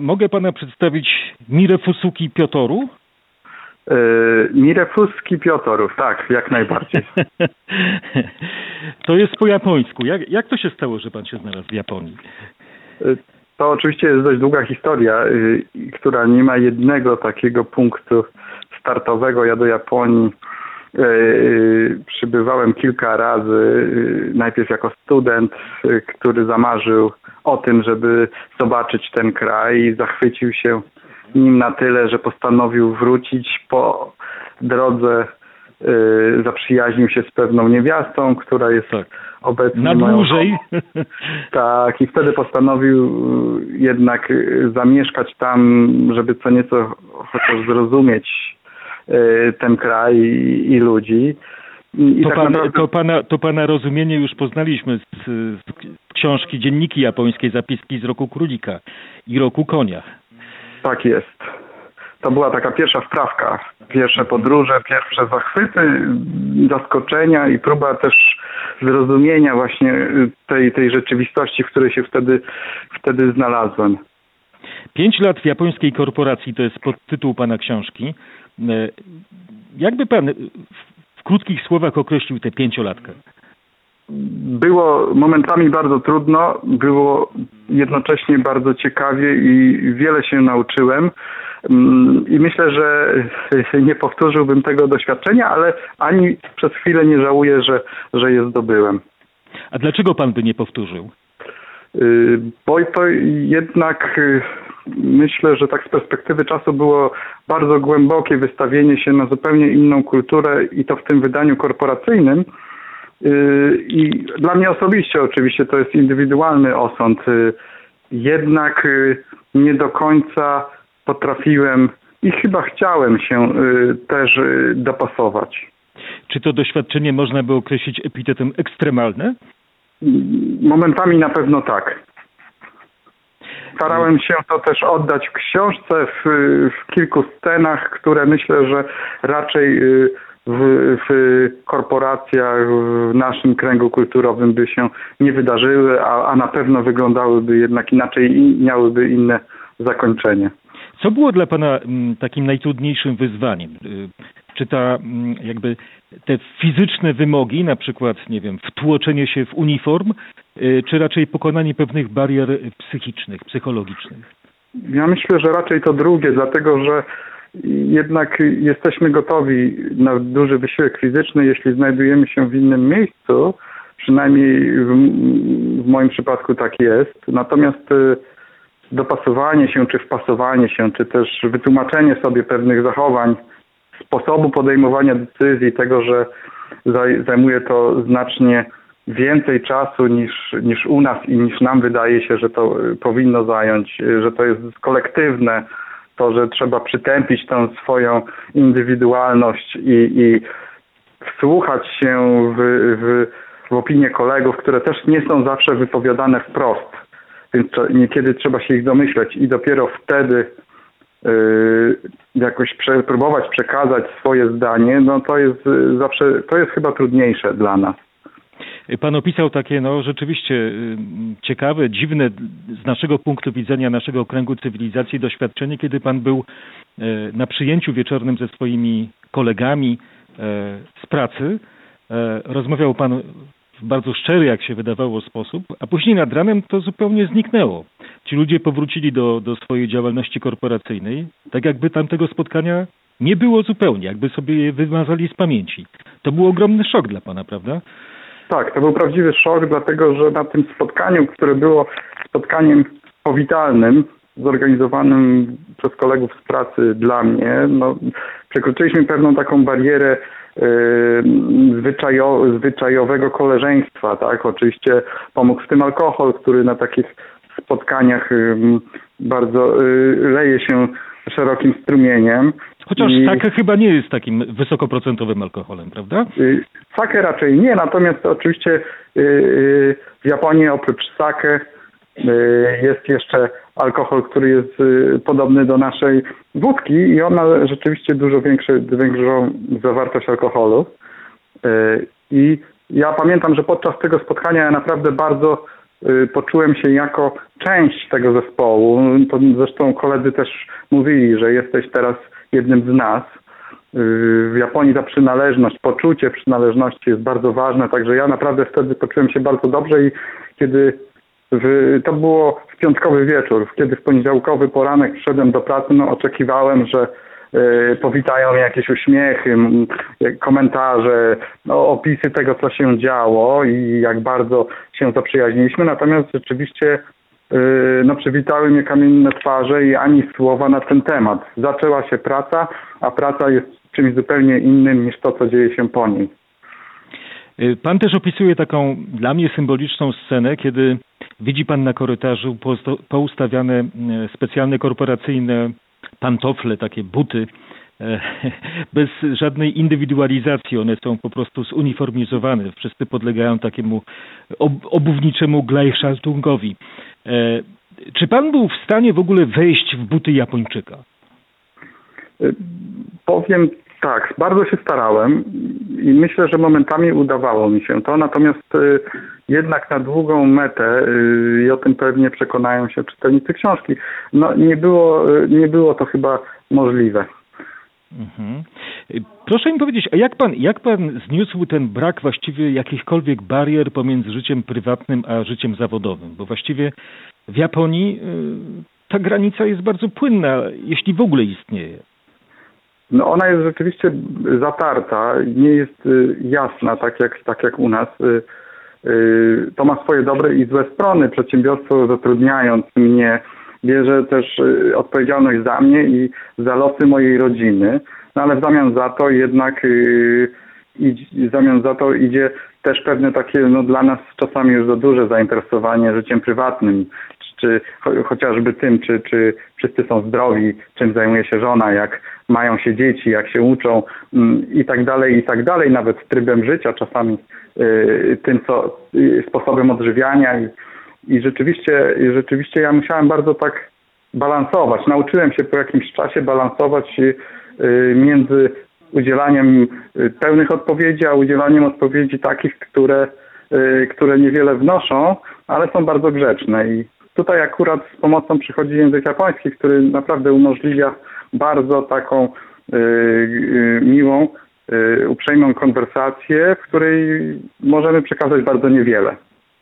mogę pana przedstawić Mirefusuki Piotoru? Mirefuski Piotorów, tak, jak najbardziej. To jest po japońsku. Jak to się stało, że pan się znalazł w Japonii? To oczywiście jest dość długa historia, która nie ma jednego takiego punktu startowego. Ja do Japonii przybywałem kilka razy, najpierw jako student, który zamarzył o tym, żeby zobaczyć ten kraj i zachwycił się nim na tyle, że postanowił wrócić. Po drodze zaprzyjaźnił się z pewną niewiastą, która jest obecnie na dłużej. Tak, i wtedy postanowił jednak zamieszkać tam, żeby co nieco chociaż zrozumieć ten kraj i ludzi. To pana rozumienie już poznaliśmy z książki Dzienniki japońskie, zapiski z roku królika i roku konia. Tak jest. To była taka pierwsza wprawka. Pierwsze podróże, pierwsze zachwyty, zaskoczenia i próba też zrozumienia właśnie tej rzeczywistości, w której się wtedy znalazłem. 5 lat w japońskiej korporacji to jest podtytuł pana książki. Jakby pan w krótkich słowach określił tę 5-latkę? Było momentami bardzo trudno, było jednocześnie bardzo ciekawie i wiele się nauczyłem. I myślę, że nie powtórzyłbym tego doświadczenia, ale ani przez chwilę nie żałuję, że je zdobyłem. A dlaczego pan by nie powtórzył? Bo to jednak myślę, że tak z perspektywy czasu było bardzo głębokie wystawienie się na zupełnie inną kulturę i to w tym wydaniu korporacyjnym. I dla mnie osobiście oczywiście to jest indywidualny osąd. Jednak nie do końca potrafiłem i chyba chciałem się też dopasować. Czy to doświadczenie można by określić epitetem ekstremalne? Momentami na pewno tak. Starałem się to też oddać w książce, w kilku scenach, które myślę, że raczej w korporacjach, w naszym kręgu kulturowym by się nie wydarzyły, a na pewno wyglądałyby jednak inaczej i miałyby inne zakończenie. Co było dla pana takim najtrudniejszym wyzwaniem? Czy te fizyczne wymogi, na przykład, nie wiem, wtłoczenie się w uniform, czy raczej pokonanie pewnych barier psychicznych, psychologicznych? Ja myślę, że raczej to drugie, dlatego że jednak jesteśmy gotowi na duży wysiłek fizyczny, jeśli znajdujemy się w innym miejscu. Przynajmniej w moim przypadku tak jest. Natomiast dopasowanie się, czy wpasowanie się, czy też wytłumaczenie sobie pewnych zachowań, sposobu podejmowania decyzji, tego, że zajmuje to znacznie więcej czasu niż u nas i niż nam wydaje się, że to powinno zająć, że to jest kolektywne, to, że trzeba przytępić tę swoją indywidualność i wsłuchać się w opinie kolegów, które też nie są zawsze wypowiadane wprost. Więc niekiedy trzeba się ich domyśleć i dopiero wtedy jakoś próbować przekazać swoje zdanie, no to jest zawsze, to jest chyba trudniejsze dla nas. Pan opisał takie rzeczywiście ciekawe, dziwne z naszego punktu widzenia, naszego okręgu cywilizacji doświadczenie, kiedy pan był na przyjęciu wieczornym ze swoimi kolegami z pracy. Rozmawiał pan w bardzo szczery, jak się wydawało, sposób, a później nad ranem to zupełnie zniknęło. Ci ludzie powrócili do swojej działalności korporacyjnej, tak jakby tamtego spotkania nie było zupełnie, jakby sobie je wymazali z pamięci. To był ogromny szok dla pana, prawda? Tak, to był prawdziwy szok, dlatego że na tym spotkaniu, które było spotkaniem powitalnym, zorganizowanym przez kolegów z pracy dla mnie, przekroczyliśmy pewną taką barierę zwyczajowego koleżeństwa, tak? Oczywiście pomógł w tym alkohol, który na takich spotkaniach bardzo leje się szerokim strumieniem. Chociaż sake chyba nie jest takim wysokoprocentowym alkoholem, prawda? Sake raczej nie, natomiast oczywiście w Japonii oprócz sake jest jeszcze alkohol, który jest podobny do naszej wódki i on ma rzeczywiście dużo większą zawartość alkoholu. I ja pamiętam, że podczas tego spotkania ja naprawdę bardzo poczułem się jako część tego zespołu. To zresztą koledzy też mówili, że jesteś teraz jednym z nas. W Japonii ta przynależność, poczucie przynależności jest bardzo ważne, także ja naprawdę wtedy poczułem się bardzo dobrze i kiedy to było w piątkowy wieczór, kiedy w poniedziałkowy poranek przyszedłem do pracy, oczekiwałem, że powitają mnie jakieś uśmiechy, komentarze, opisy tego, co się działo i jak bardzo się zaprzyjaźniliśmy, natomiast rzeczywiście przywitały mnie kamienne twarze i ani słowa na ten temat. Zaczęła się praca, a praca jest czymś zupełnie innym niż to, co dzieje się po niej. Pan też opisuje taką dla mnie symboliczną scenę, kiedy widzi pan na korytarzu poustawiane specjalne korporacyjne pantofle, takie buty, bez żadnej indywidualizacji. One są po prostu zuniformizowane. Wszyscy podlegają takiemu obuwniczemu Gleichschaltungowi. Czy pan był w stanie w ogóle wejść w buty Japończyka? Powiem tak, bardzo się starałem i myślę, że momentami udawało mi się to, natomiast jednak na długą metę, i o tym pewnie przekonają się czytelnicy książki, nie było to chyba możliwe. Mhm. Proszę mi powiedzieć, a jak pan zniósł ten brak właściwie jakichkolwiek barier pomiędzy życiem prywatnym a życiem zawodowym? Bo właściwie w Japonii ta granica jest bardzo płynna, jeśli w ogóle istnieje. Ona jest rzeczywiście zatarta, nie jest jasna, tak jak u nas. To ma swoje dobre i złe strony. Przedsiębiorstwo, zatrudniając mnie, bierze też odpowiedzialność za mnie i za losy mojej rodziny, ale w zamian za to idzie też pewne takie dla nas czasami już za duże zainteresowanie życiem prywatnym, czy chociażby tym, czy wszyscy są zdrowi, czym zajmuje się żona, jak mają się dzieci, jak się uczą i tak dalej, nawet trybem życia, czasami tym, sposobem odżywiania i rzeczywiście ja musiałem bardzo tak balansować. Nauczyłem się po jakimś czasie balansować między udzielaniem pełnych odpowiedzi, a udzielaniem odpowiedzi takich, które niewiele wnoszą, ale są bardzo grzeczne. I tutaj akurat z pomocą przychodzi język japoński, który naprawdę umożliwia bardzo taką miłą, uprzejmą konwersację, w której możemy przekazać bardzo niewiele.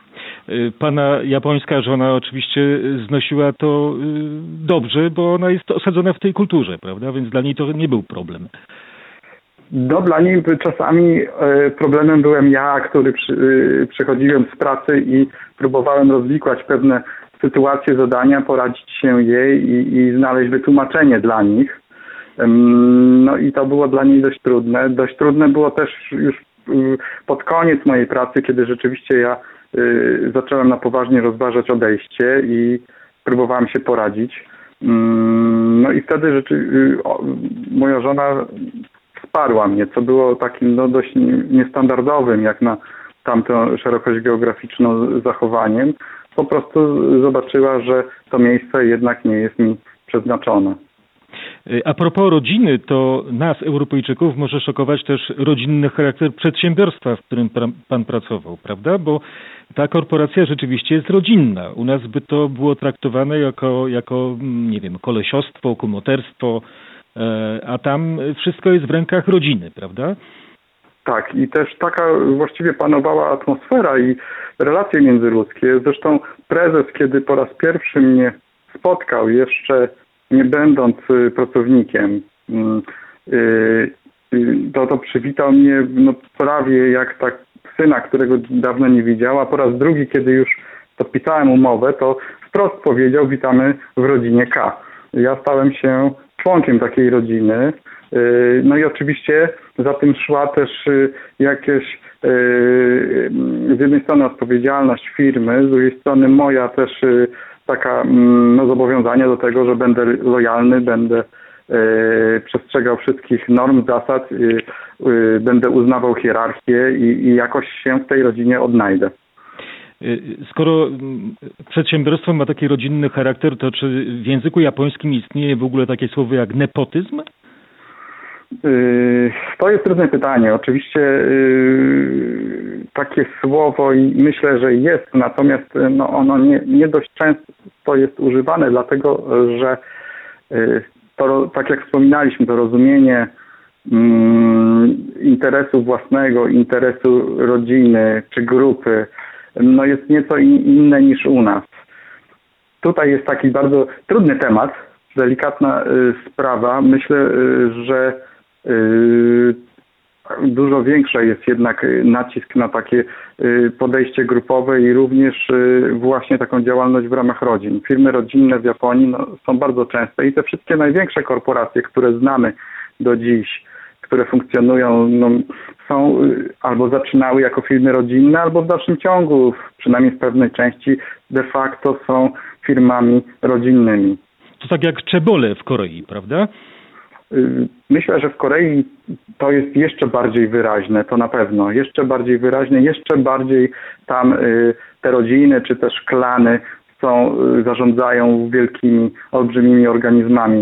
Pana japońska żona oczywiście znosiła to dobrze, bo ona jest osadzona w tej kulturze, prawda? Więc dla niej to nie był problem. Dla niej czasami problemem byłem ja, który przychodziłem z pracy i próbowałem rozwikłać pewne sytuacje, zadania, poradzić się jej i znaleźć wytłumaczenie dla nich. I to było dla niej dość trudne. Dość trudne było też już pod koniec mojej pracy, kiedy rzeczywiście ja zacząłem na poważnie rozważać odejście i próbowałem się poradzić. I wtedy moja żona wsparła mnie, co było takim dość niestandardowym, jak na tamtą szerokość geograficzną zachowaniem. Po prostu zobaczyła, że to miejsce jednak nie jest mi przeznaczone. A propos rodziny, to nas, Europejczyków, może szokować też rodzinny charakter przedsiębiorstwa, w którym pan pracował, prawda? Bo ta korporacja rzeczywiście jest rodzinna. U nas by to było traktowane jako nie wiem, kolesiostwo, kumoterstwo, a tam wszystko jest w rękach rodziny, prawda? Tak, i też taka właściwie panowała atmosfera i relacje międzyludzkie. Zresztą prezes, kiedy po raz pierwszy mnie spotkał, jeszcze nie będąc pracownikiem, to przywitał mnie prawie jak tak syna, którego dawno nie widział, a po raz drugi, kiedy już podpisałem umowę, to wprost powiedział: witamy w rodzinie K. Ja stałem się członkiem takiej rodziny. I oczywiście za tym szła też jakieś z jednej strony odpowiedzialność firmy, z drugiej strony moja też taka zobowiązanie do tego, że będę lojalny, będę przestrzegał wszystkich norm, zasad, będę uznawał hierarchię i jakoś się w tej rodzinie odnajdę. Skoro przedsiębiorstwo ma taki rodzinny charakter, to czy w języku japońskim istnieje w ogóle takie słowo jak nepotyzm? To jest trudne pytanie. Oczywiście takie słowo i myślę, że jest, natomiast ono nie dość często jest używane, dlatego że to, tak jak wspominaliśmy, to rozumienie interesu własnego, interesu rodziny czy grupy jest nieco inne niż u nas. Tutaj jest taki bardzo trudny temat, delikatna sprawa. Myślę, że dużo większy jest jednak nacisk na takie podejście grupowe i również właśnie taką działalność w ramach rodzin. Firmy rodzinne w Japonii są bardzo częste i te wszystkie największe korporacje, które znamy do dziś, które funkcjonują, są albo zaczynały jako firmy rodzinne, albo w dalszym ciągu, przynajmniej w pewnej części, de facto są firmami rodzinnymi. To tak jak czebole w Korei, prawda? Myślę, że w Korei to jest jeszcze bardziej wyraźne, to na pewno. Jeszcze bardziej wyraźne, jeszcze bardziej tam te rodziny czy też klany zarządzają wielkimi, olbrzymimi organizmami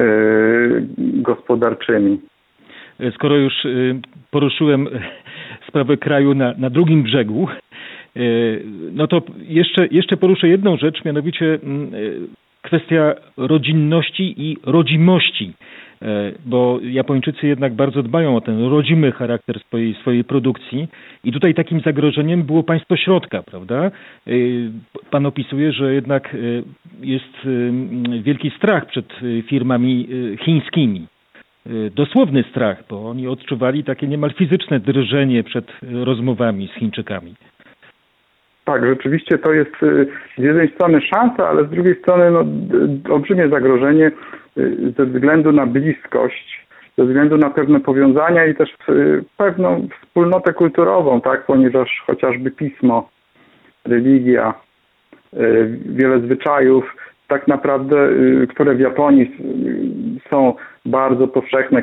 gospodarczymi. Skoro już poruszyłem sprawę kraju na drugim brzegu, to jeszcze poruszę jedną rzecz, mianowicie kwestia rodzinności i rodzimości, bo Japończycy jednak bardzo dbają o ten rodzimy charakter swojej produkcji i tutaj takim zagrożeniem było państwo środka, prawda? Pan opisuje, że jednak jest wielki strach przed firmami chińskimi. Dosłowny strach, bo oni odczuwali takie niemal fizyczne drżenie przed rozmowami z Chińczykami. Tak, rzeczywiście to jest z jednej strony szansa, ale z drugiej strony olbrzymie zagrożenie ze względu na bliskość, ze względu na pewne powiązania i też pewną wspólnotę kulturową, tak, ponieważ chociażby pismo, religia, wiele zwyczajów, tak naprawdę, które w Japonii są bardzo powszechne,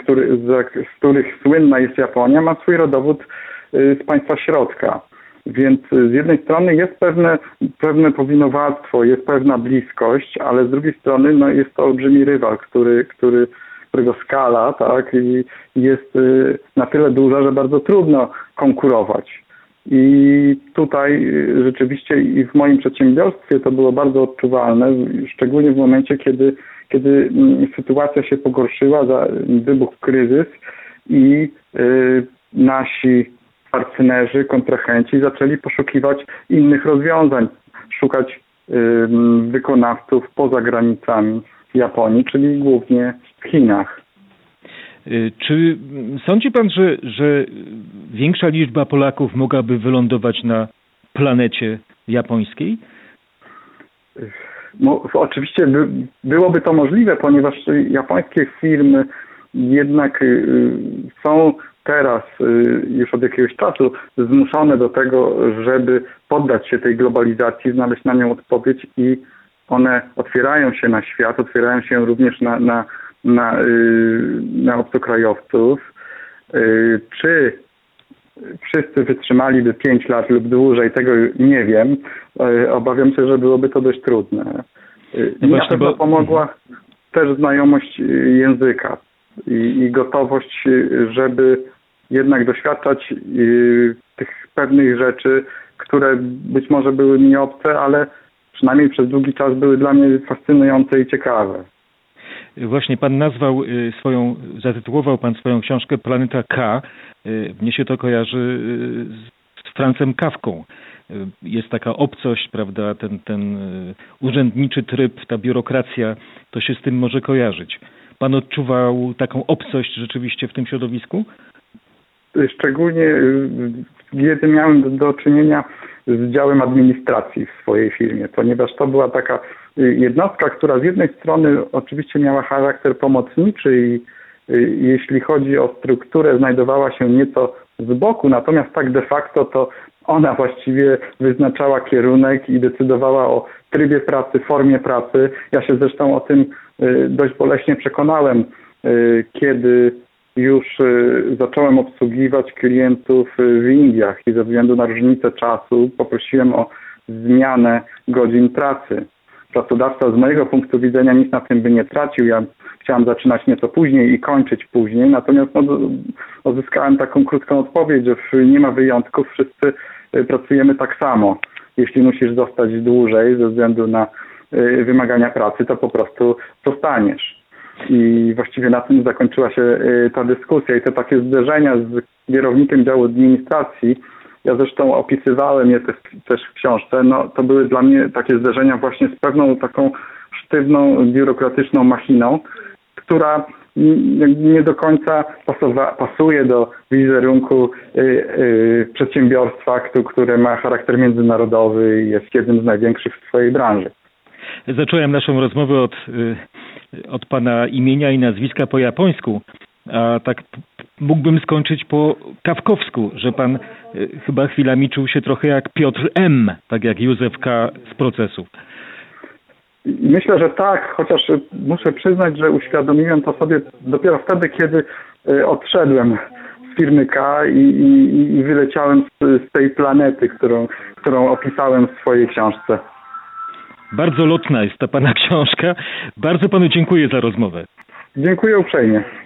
z których słynna jest Japonia, ma swój rodowód z państwa środka. Więc z jednej strony jest pewne powinowactwo, jest pewna bliskość, ale z drugiej strony jest to olbrzymi rywal, którego skala, tak, jest na tyle duża, że bardzo trudno konkurować. I tutaj rzeczywiście i w moim przedsiębiorstwie to było bardzo odczuwalne, szczególnie w momencie, kiedy sytuacja się pogorszyła, wybuchł kryzys i nasi partnerzy, kontrahenci zaczęli poszukiwać innych rozwiązań, szukać wykonawców poza granicami Japonii, czyli głównie w Chinach. Czy sądzi pan, że większa liczba Polaków mogłaby wylądować na planecie japońskiej? Oczywiście byłoby to możliwe, ponieważ japońskie firmy jednak są teraz już od jakiegoś czasu zmuszone do tego, żeby poddać się tej globalizacji, znaleźć na nią odpowiedź i one otwierają się na świat, otwierają się również na obcokrajowców. Czy wszyscy wytrzymaliby 5 lat lub dłużej, tego nie wiem. Obawiam się, że byłoby to dość trudne. Na pewno pomogła też znajomość języka i gotowość, żeby jednak doświadczać tych pewnych rzeczy, które być może były mi obce, ale przynajmniej przez długi czas były dla mnie fascynujące i ciekawe. Właśnie pan zatytułował pan swoją książkę Planeta K. Mnie się to kojarzy z Francem Kafką. Jest taka obcość, prawda, ten urzędniczy tryb, ta biurokracja, to się z tym może kojarzyć. Pan odczuwał taką obcość rzeczywiście w tym środowisku? Szczególnie kiedy miałem do czynienia z działem administracji w swojej firmie, ponieważ to była taka jednostka, która z jednej strony oczywiście miała charakter pomocniczy i jeśli chodzi o strukturę, znajdowała się nieco z boku, natomiast tak de facto to ona właściwie wyznaczała kierunek i decydowała o trybie pracy, formie pracy. Ja się zresztą o tym dość boleśnie przekonałem, kiedy już zacząłem obsługiwać klientów w Indiach i ze względu na różnicę czasu poprosiłem o zmianę godzin pracy. Pracodawca z mojego punktu widzenia nic na tym by nie tracił. Ja chciałem zaczynać nieco później i kończyć później, natomiast uzyskałem taką krótką odpowiedź, że nie ma wyjątków, wszyscy pracujemy tak samo. Jeśli musisz zostać dłużej ze względu na wymagania pracy, to po prostu zostaniesz. I właściwie na tym zakończyła się ta dyskusja i te takie zderzenia z kierownikiem działu administracji, ja zresztą opisywałem je też w książce, to były dla mnie takie zderzenia właśnie z pewną taką sztywną, biurokratyczną machiną, która nie do końca pasuje do wizerunku przedsiębiorstwa, które ma charakter międzynarodowy i jest jednym z największych w swojej branży. Zacząłem naszą rozmowę od pana imienia i nazwiska po japońsku, a tak mógłbym skończyć po kawkowsku, że pan chyba chwilami czuł się trochę jak Piotr M., tak jak Józef K. z Procesu. Myślę, że tak, chociaż muszę przyznać, że uświadomiłem to sobie dopiero wtedy, kiedy odszedłem z firmy K i wyleciałem z tej planety, którą opisałem w swojej książce. Bardzo lotna jest ta pana książka. Bardzo panu dziękuję za rozmowę. Dziękuję uprzejmie.